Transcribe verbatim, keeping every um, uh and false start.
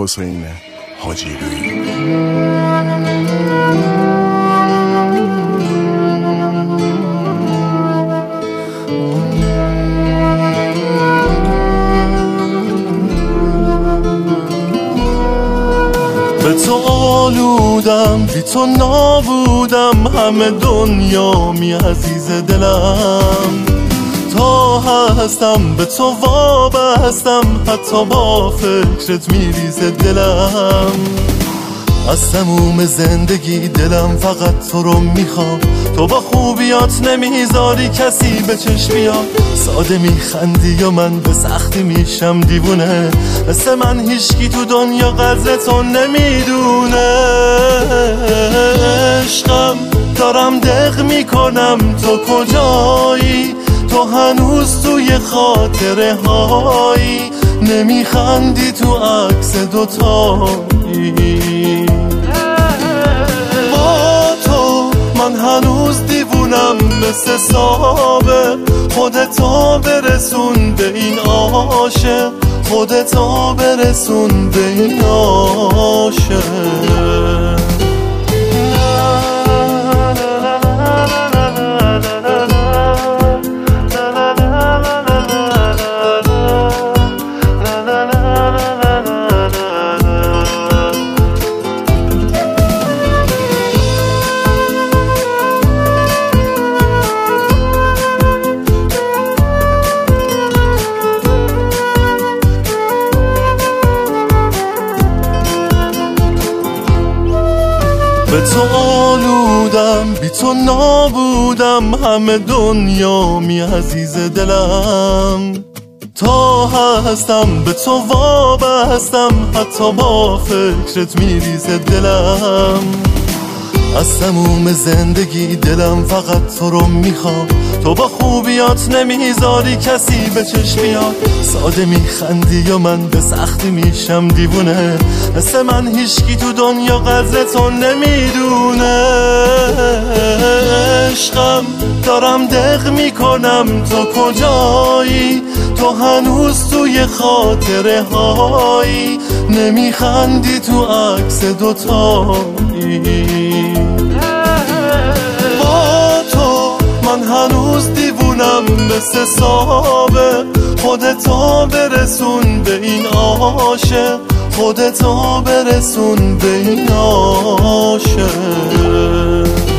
حسین حاجیلویی. به تو آلودم، بی تو نابودم، همه دنیا می عزیز دلم. تا هستم به تو وابستم، حتی با فکرت میریزه دلم. از تموم زندگی دلم فقط تو رو میخوام. تو با خوبیات نمیذاری کسی به چشم بیاد. ساده میخندی و من به سختی میشم دیوونه. مثل من هیچکی تو دنیا قدر تو نمیدونه. عشقم دارم دق میکنم، تو کجایی؟ تو هنوز توی خاطره هایی. نمیخندی تو عکس دوتایی. با تو من هنوز دیوونم مثل سابق. خودتو برسون به این عاشق، خودتو برسون به این عاشق. به تو آلودم، بی تو نابودم، همه دنیا می عزیز دلم. تا هستم به تو وابستم، حتی با فکرت میریزه دلم. از تموم زندگی دلم فقط تو رو میخوام. تو با خوبیات نمیذاری کسی به چشم بیاد. ساده میخندی و من به سختی میشم دیوونه. مثل من هیچکی تو دنیا قدر تو نمیدونه. عشقم دارم دق میکنم، تو کجایی؟ تو هنوز توی خاطره هایی. نمیخندی تو عکس دوتایی. با تو من هنوز دیوونم مثل سابق. خودتو برسون به این عاشق، خودتو برسون به این عاشق.